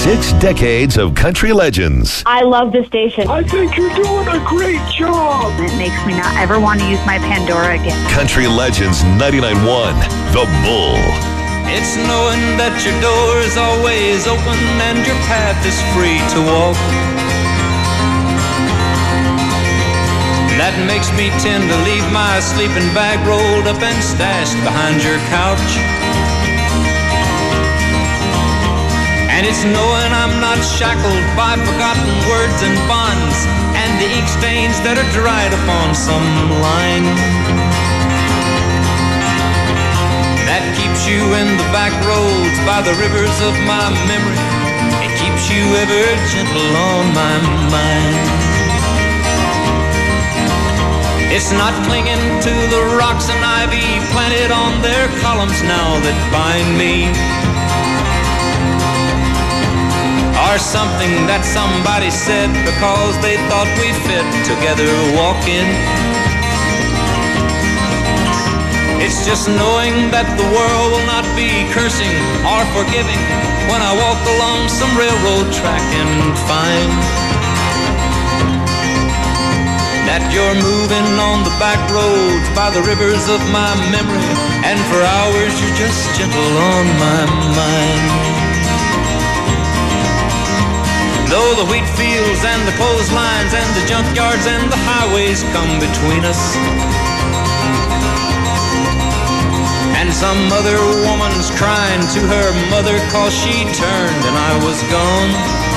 6 decades of country legends. I love this station. I think you're doing a great job. It makes me not ever want to use my Pandora again. Country Legends 99.1, The Bull. It's knowing that your door is always open and your path is free to walk. That makes me tend to leave my sleeping bag rolled up and stashed behind your couch. And it's knowing I'm not shackled by forgotten words and bonds and the ink stains that are dried upon some line. That keeps you in the back roads by the rivers of my memory. It keeps you ever gentle on my mind. It's not clinging to the rocks and ivy planted on their columns now that bind me, or something that somebody said because they thought we fit together walking. It's just knowing that the world will not be cursing or forgiving when I walk along some railroad track and find that you're moving on the back roads by the rivers of my memory, and for hours you're just gentle on my mind. Though the wheat fields and the clotheslines and the junkyards and the highways come between us, and some other woman's crying to her mother 'cause she turned and I was gone,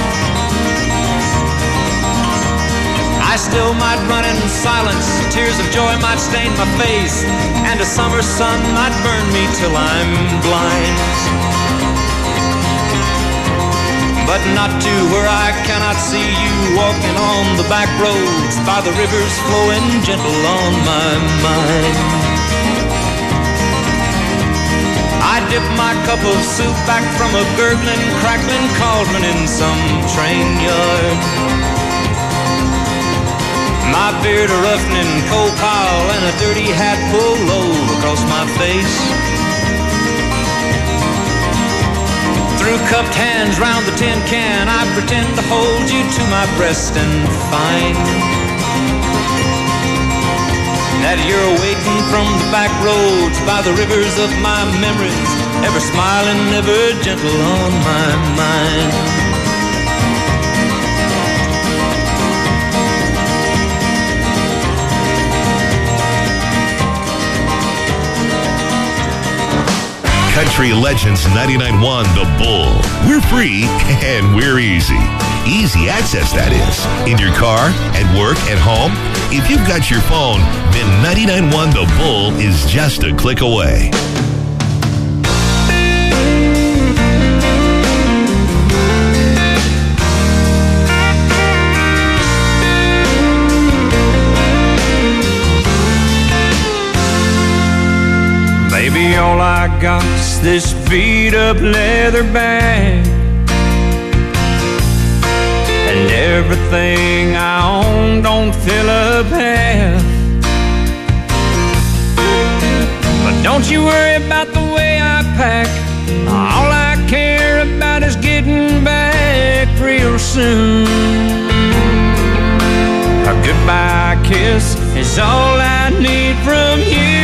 I still might run in silence, tears of joy might stain my face, and a summer sun might burn me till I'm blind. But not to where I cannot see you walking on the back roads by the rivers flowing gentle on my mind. I dip my cup of soup back from a gurgling, crackling cauldron in some train yard. My beard a roughening coal pile and a dirty hat pulled low across my face. Through cupped hands round the tin can, I pretend to hold you to my breast and find that you're waiting from the back roads by the rivers of my memories, ever smiling, ever gentle on my mind. Country Legends 99.1, The Bull. We're free and we're easy. Easy access, that is. In your car, at work, at home. If you've got your phone, then 99.1 The Bull is just a click away. Baby, all I got's this beat-up leather bag, and everything I own don't fill up half. But don't you worry about the way I pack. All I care about is getting back real soon. A goodbye kiss is all I need from you.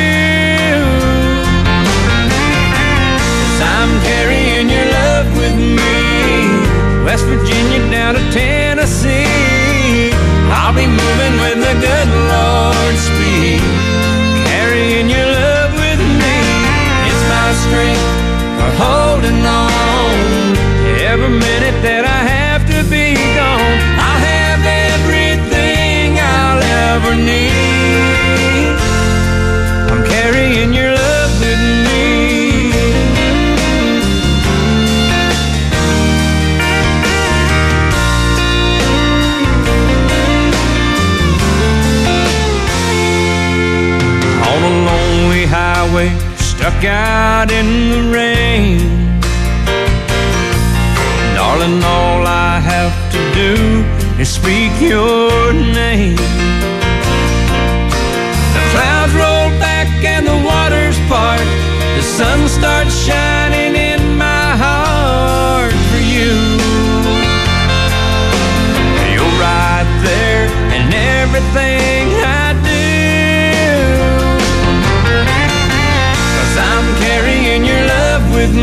I'm carrying your love with me, West Virginia down to Tennessee. I'll be moving with the good Lord's speed, carrying your love with me. It's my strength for holding on every minute that I have to be gone. I'll have everything I'll ever need. I'm carrying your love with me. Highway, stuck out in the rain. Darling, all I have to do is speak your name. The clouds roll back and the waters part. The sun starts shining in my heart for you.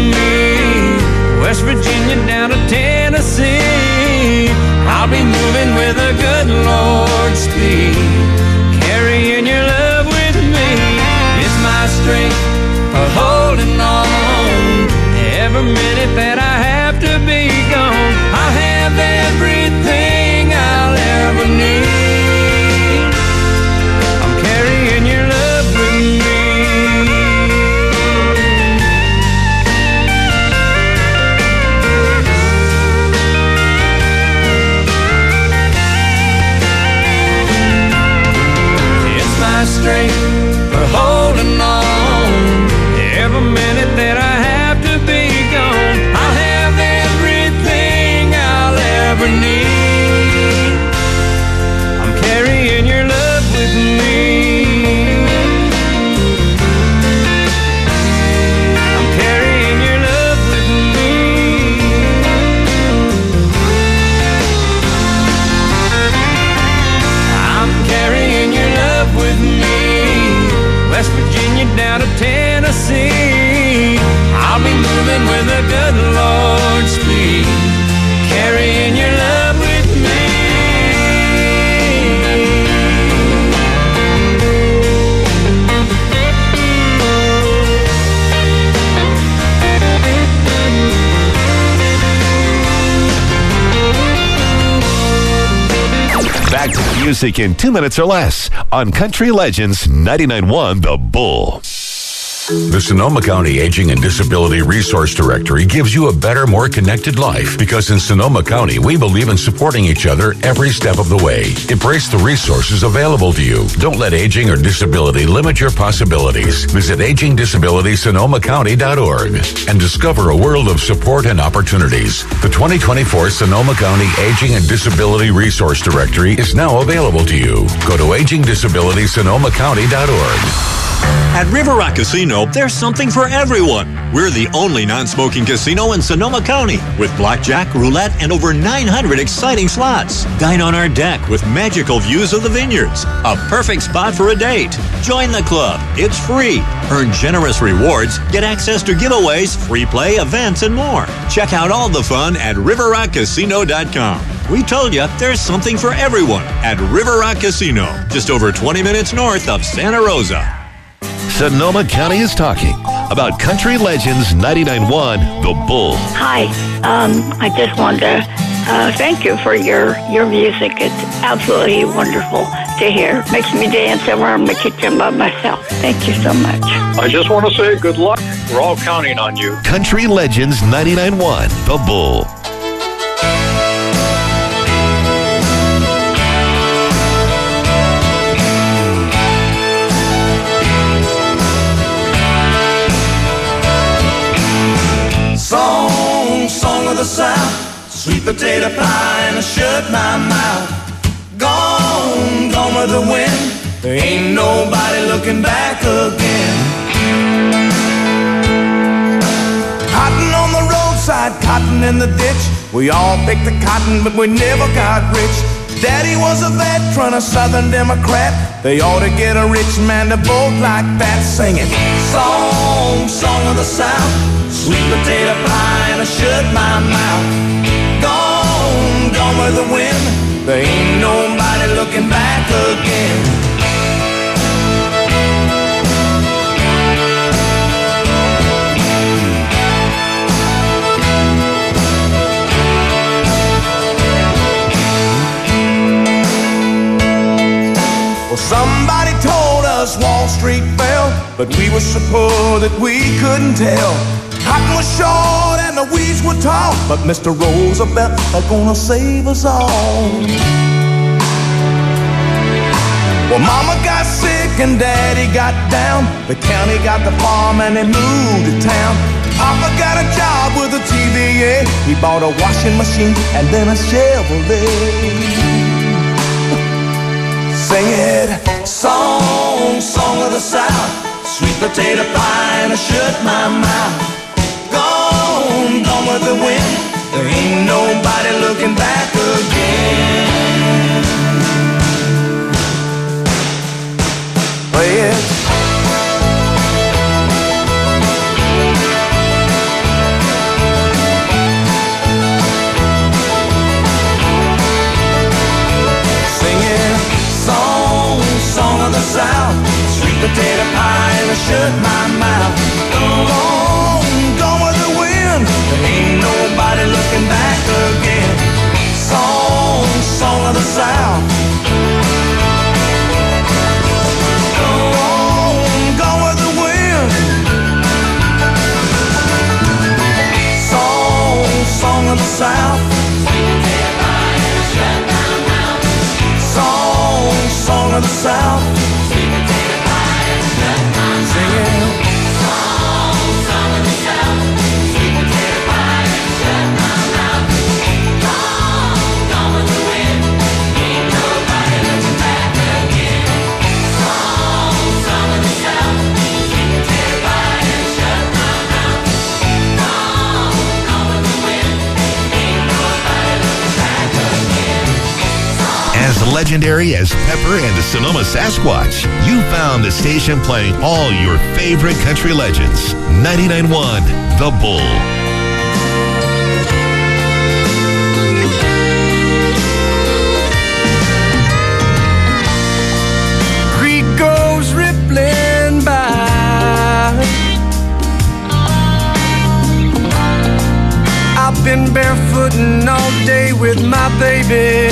me. West Virginia down to Tennessee. I'll be moving with the good Lord's speed. Carrying your love with me is my strength for holding on. Every minute that I have to be gone, I'll have everything I'll ever need. I'm carrying your love with me. It's my strength for holding on. Every minute that I have to be gone, I'll have everything I'll ever need. I'm carrying your love with me. I'm carrying your love with me. I'm carrying your love with me. West Virginia down to Tennessee. I'll be moving with the good Lord's speed. Carrying your love with me. Back to music in 2 minutes or less on Country Legends 99.1 The Bull. The Sonoma County Aging and Disability Resource Directory gives you a better, more connected life because in Sonoma County, we believe in supporting each other every step of the way. Embrace the resources available to you. Don't let aging or disability limit your possibilities. Visit agingdisabilitysonoma.county.org and discover a world of support and opportunities. The 2024 Sonoma County Aging and Disability Resource Directory is now available to you. Go to agingdisabilitysonoma.county.org. At River Rock Casino, there's something for everyone. We're the only non-smoking casino in Sonoma County with blackjack, roulette, and over 900 exciting slots. Dine on our deck with magical views of the vineyards. A perfect spot for a date. Join the club. It's free. Earn generous rewards, get access to giveaways, free play, events, and more. Check out all the fun at riverrockcasino.com. We told you there's something for everyone at River Rock Casino, just over 20 minutes north of Santa Rosa. Sonoma County is talking about Country Legends 99.1 The Bull. Hi, I just wanted to thank you for your music. It's absolutely wonderful to hear. Makes me dance around my kitchen by myself. Thank you so much. I just want to say good luck. We're all counting on you. Country Legends 99.1 The Bull. Song of the South, sweet potato pie and I shut my mouth. Gone with the wind, there ain't nobody looking back again. Cotton on the roadside, cotton in the ditch. We all picked the cotton, but we never got rich. Daddy was a veteran, a Southern Democrat. They ought to get a rich man to vote like that, singing song of the South, sweet potato pie and I shut my mouth. Gone with the wind, there ain't nobody looking back again. Well, somebody told us Wall Street fell, but we were so poor that we couldn't tell. Cotton was short and the weeds were tall, but Mr. Roosevelt is gonna save us all. Well, Mama got sick and Daddy got down. The county got the farm and they moved to town. Papa got a job with the TVA. He bought a washing machine and then a Chevrolet. Sing it, song of the South, sweet potato pie and I shut my mouth. Gone with the wind, there ain't nobody looking back again. Play it. of the South. Song of the South. Sing it. Song of the South. Gone with the wind. Ain't nobody looking back again. Song of the South. Sing it till the fire shut my mouth. Gone with the wind. Ain't nobody looking back again. As legendary as Pepper and the Sonoma Sasquatch, you found the station playing all your favorite country legends. 99.1 The Bull. Creek goes rippling by. I've been barefooting all day with my baby.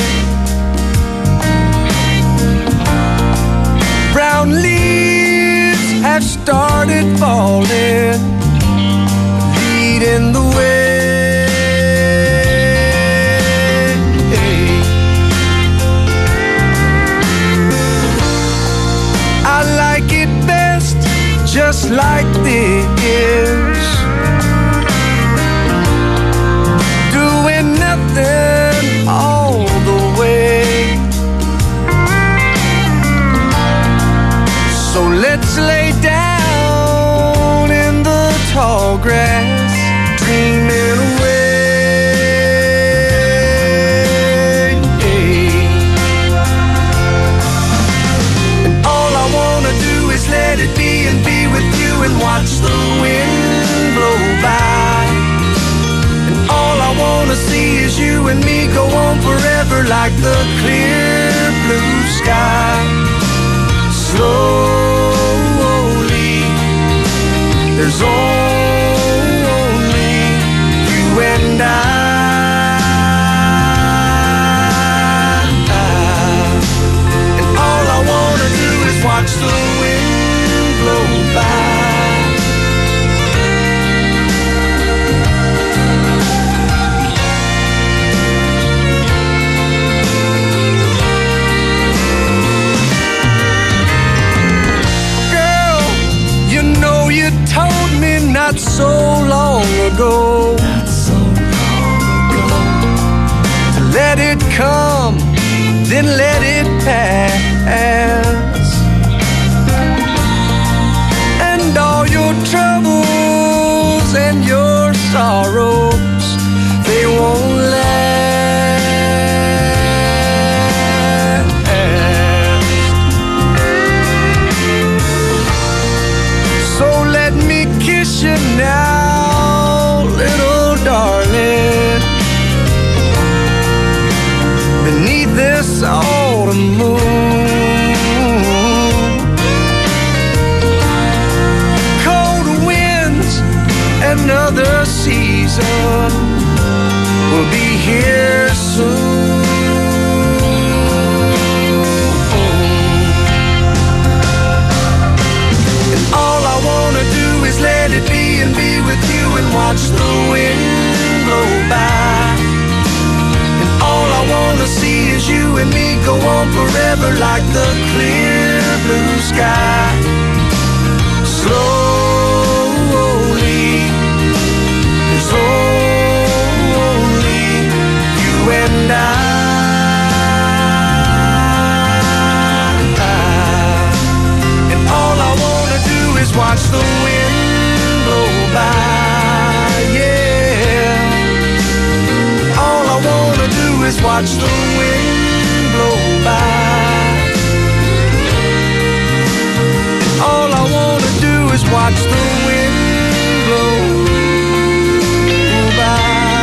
Brown leaves have started falling, leading the way. I like it best just like this, doing nothing all the way. So let's lay down in the tall grass, dreaming away. And all I wanna do is let it be and be with you and watch the wind blow by. And all I wanna see is you and me go on forever like the clear blue sky. Slowly, there's only you and I. And all I wanna do is watch the wind blow by. Told me not so long ago, to let it come, then let it pass. And all your troubles and your sorrows, they won't last. So let me kiss you now, little darling, beneath this autumn moon. Cold winds, another season will be here soon. And all I wanna do is let it be and be with you and watch the wind blow by. And all I wanna see is you and me go on forever like the clear blue sky. Slowly, there's only you and I. And all I wanna do is watch the wind blow by, yeah. All I wanna do is watch the wind blow by. All I wanna do is watch the wind blow by.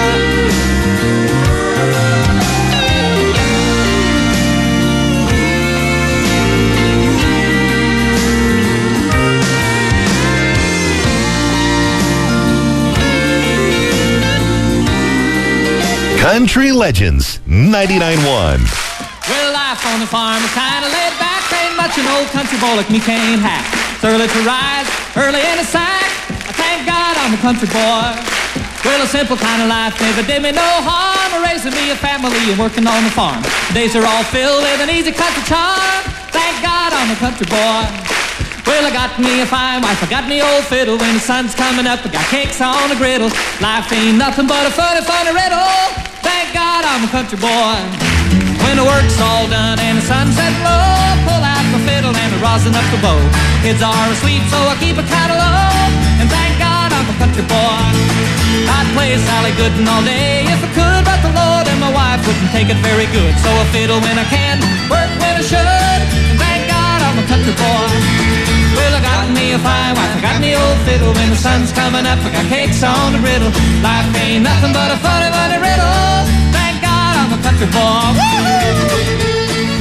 Country Legends 99.1. Well, life on the farm is kind of laid back. Ain't much an old country boy like me can't hack. It's early to rise, early in the sack. I thank God I'm a country boy. Well, a simple kind of life never did me no harm. Raising me a family and working on the farm. Days are all filled with an easy country charm. Thank God I'm a country boy. Well, I got me a fine wife, I got me old fiddle. When the sun's coming up, I got cakes on the griddle. Life ain't nothing but a funny, funny riddle. Thank God I'm a country boy. When the work's all done and the sunset's low, pull out my fiddle and I rosin up the bow. Kids are asleep, so I keep it kind of low. And thank God I'm a country boy. I'd play Sally Gooden all day if I could, but the Lord and my wife wouldn't take it very good. So I fiddle when I can, work when I should, and thank God I'm a country boy. Well, I got me a fine wife, I got me old fiddle. When the sun's coming up, I got cakes on the griddle. Life ain't nothing but a funny, funny riddle. Thank God I'm a country boy. Woo-hoo!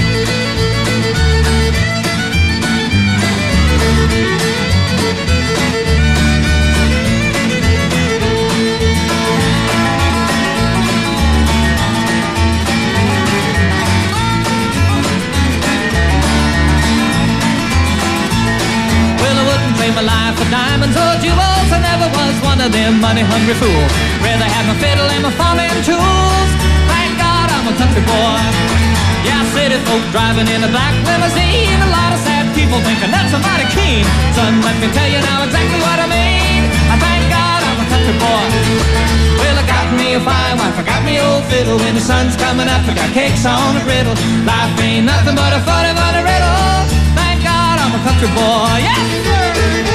My life for diamonds or jewels, I never was one of them money-hungry fools. Rather have my fiddle and my farming tools. Thank God I'm a country boy. Yeah, city folk driving in a black limousine. A lot of sad people thinking that's a mighty keen. Son, let me tell you now exactly what I mean. I thank God I'm a country boy. Well, I got me a fine wife, I got me old fiddle. When the sun's coming up, I got cakes on the griddle. Life ain't nothing but a funny, funny riddle. Thank God I'm a country boy. Yes, sir.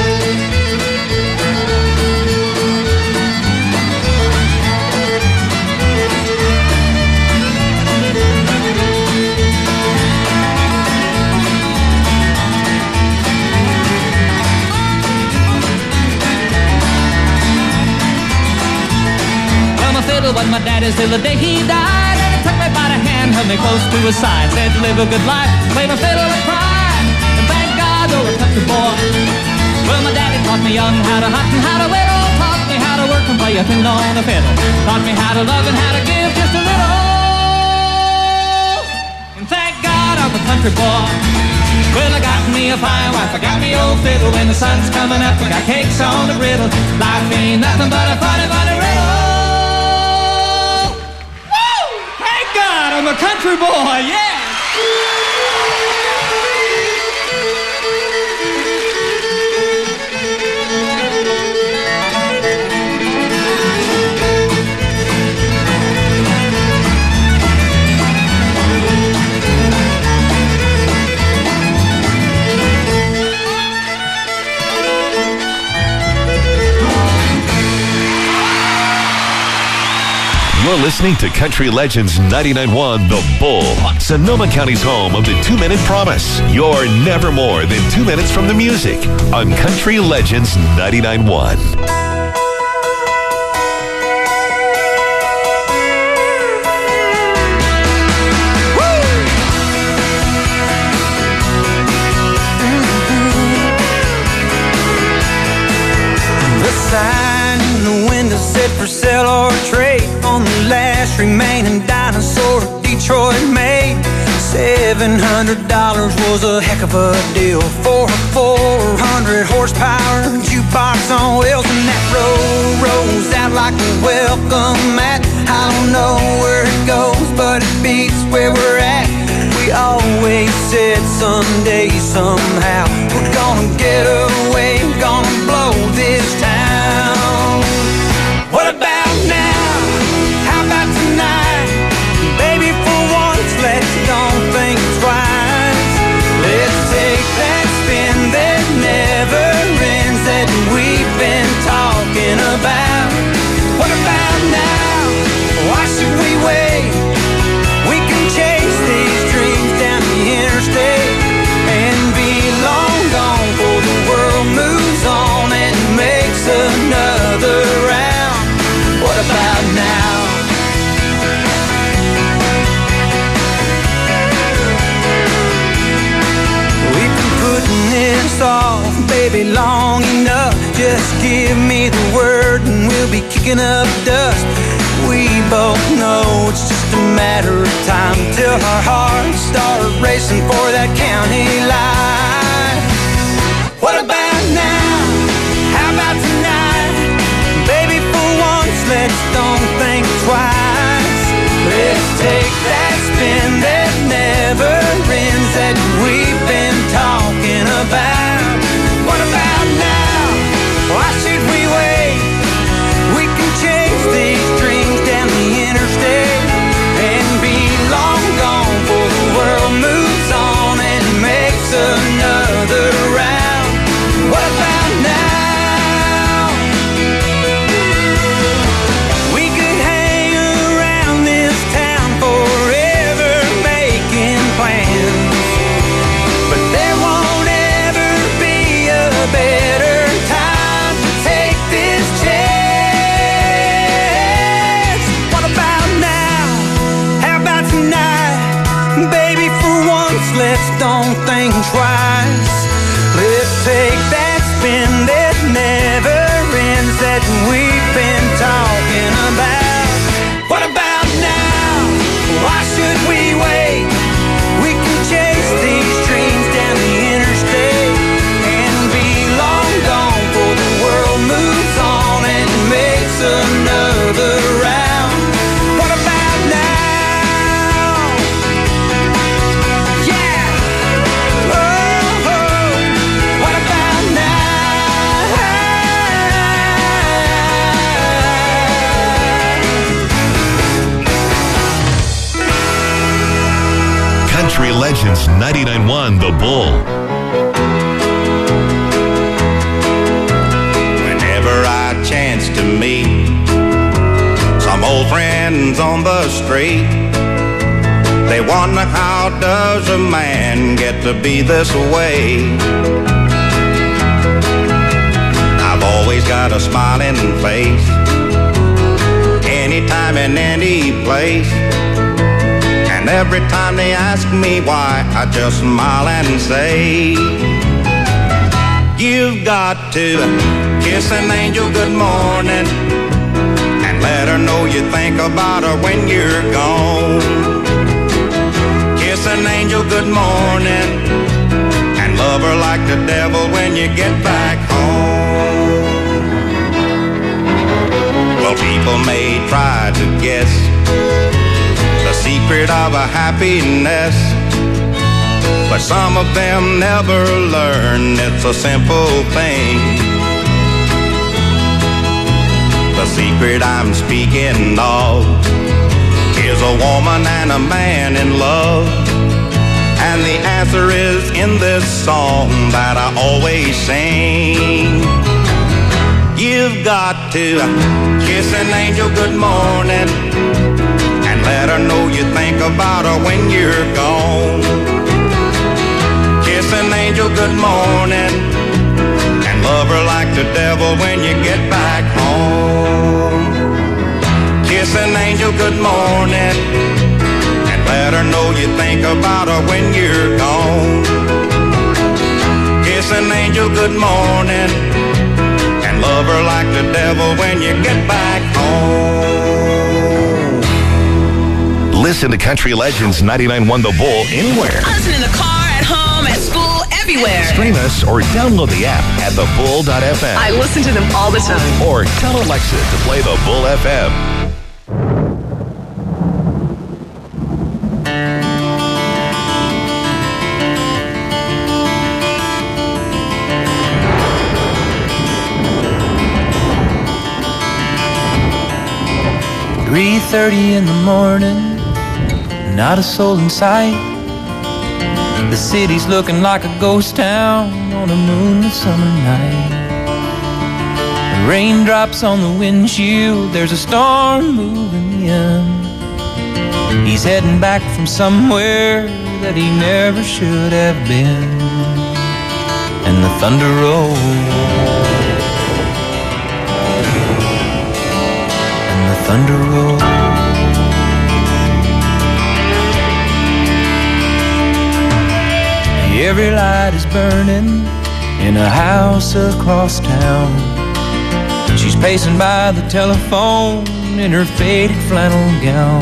Was my daddy's till the day he died, and he took me by the hand, held me close to his side, said to live a good life, play my fiddle and cry, and thank God you're a country boy. Well, my daddy taught me young how to hunt and how to whittle, taught me how to work and play a tune on the fiddle, taught me how to love and how to give just a little, and thank God I'm a country boy. Well, I got me a fine wife, I got me old fiddle. When the sun's coming up, I got cakes on the griddle. Life ain't nothing but a funny, funny riddle. I'm a country boy, yeah! You're listening to Country Legends 99.1 The Bull, Sonoma County's home of the 2-Minute Promise. You're never more than 2 minutes from the music on Country Legends 99.1. For sale or trade on the last remaining dinosaur Detroit made. $700 was a heck of a deal for a 400 horsepower jukebox on wheels, and that road rolls out like a welcome mat. I don't know where it goes, but it beats where we're at. We always said someday, somehow, we're gonna get away, gonna blow this town. What about now? How about tonight? Baby, for once, let's don't think twice. Let's take that spin that never ends that we've been talking about. What about now? Why should we wait? We can chase these dreams down the interstate and be long gone before the world moves on and makes another round. What about now? We've been putting this off, baby, long enough. Just give me the word and we'll be kicking up dust. We both know it's just a matter of time till our hearts start racing for that county line. What about now? How about tonight? Baby, for once, just don't think twice. Let's take that spin that never ends that we've been talking about. What about now? Why should we wait? We can chase these dreams down the interstate and be long gone before the world moves on and makes another round. What about now? Yeah. Oh, oh. What about now? Country Legends 99.1 The Bull. Whenever I chance to meet some old friends on the street, they wonder how does a man get to be this way. I've always got a smiling face, anytime and any place. And every time they ask me why, I just smile and say, you've got to kiss an angel good morning and let her know you think about her when you're gone. Kiss an angel good morning and love her like the devil when you get back home. Well, people may try to guess the secret of a happiness, but some of them never learn it's a simple thing. The secret I'm speaking of is a woman and a man in love, and the answer is in this song that I always sing. You've got to kiss an angel good morning and let her know you think about her when you're gone. Kiss an angel good morning and love her like the devil when you get back home. Kiss an angel good morning and let her know you think about her when you're gone. Kiss an angel good morning and love her like the devil when you get back home. Listen to Country Legends 99.1 The Bull anywhere. Listen in the car, at home, at school, everywhere. Stream us or download the app at thebull.fm. I listen to them all the time. Or tell Alexa to play The Bull FM. "3:30 in the morning, not a soul in sight. The city's looking like a ghost town on a moonlit summer night. Raindrops on the windshield, there's a storm moving in. He's heading back from somewhere that he never should have been. And the thunder rolls, and the thunder rolls. Every light is burning in a house across town. She's pacing by the telephone in her faded flannel gown,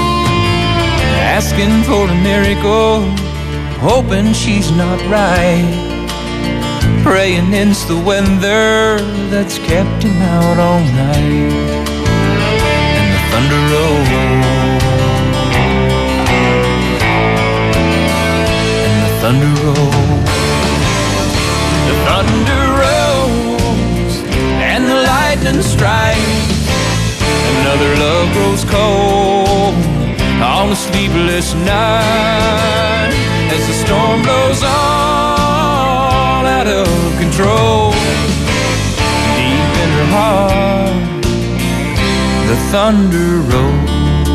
asking for a miracle, hoping she's not right, praying it's the weather that's kept him out all night. And the thunder rolls, and the thunder rolls, the thunder rolls, and the lightning strikes. Another love grows cold on a sleepless night as the storm blows all out of control. Deep in her heart, the thunder rolls.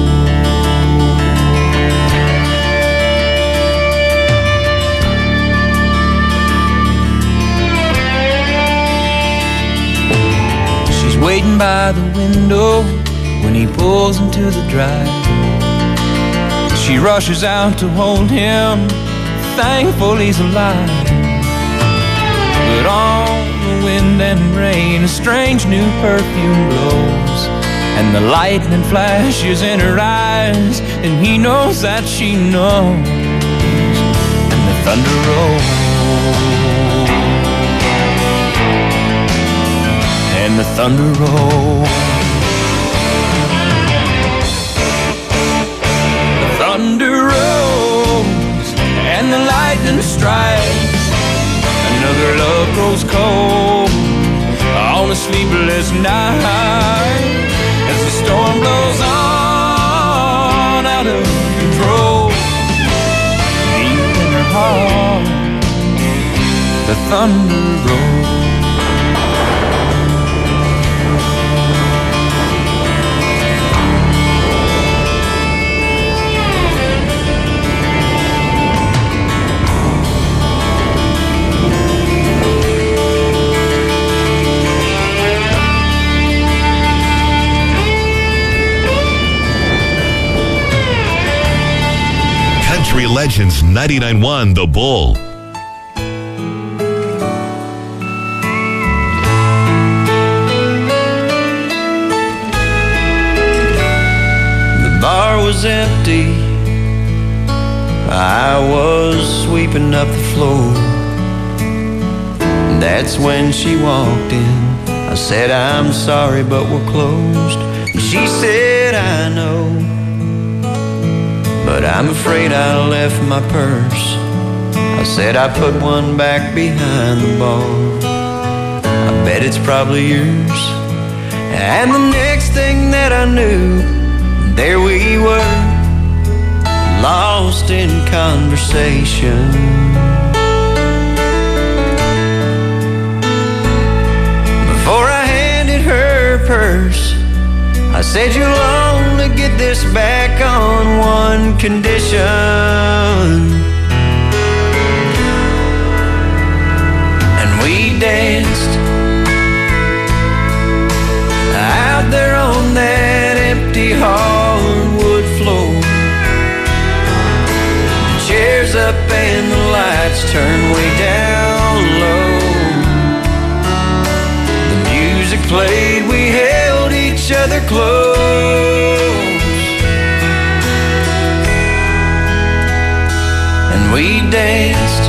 She's waiting by the window when he pulls into the drive. She rushes out to hold him, thankful he's alive. But on the wind and rain, a strange new perfume blows, and the lightning flashes in her eyes, and he knows that she knows, and the thunder rolls, and the thunder rolls. The thunder rolls, and the lightning strikes. Another love grows cold on a sleepless night, as the storm blows on out of control. Deep in her heart, the thunder rolls. Country Legends 99.1 The Bull. The bar was empty. I was sweeping up the floor. That's when she walked in. I said, I'm sorry, but we're closed. She said, I know, but I'm afraid I left my purse. I said I put one back behind the bar. I bet it's probably yours. And the next thing that I knew, there we were, lost in conversation. Before I handed her purse, I said, you'll only get this back on one condition. And we danced out there on that empty hardwood floor. The chairs up and the lights turned way down low. The music played, we held each other close, and we danced.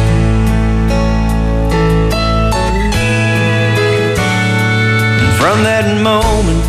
And from that moment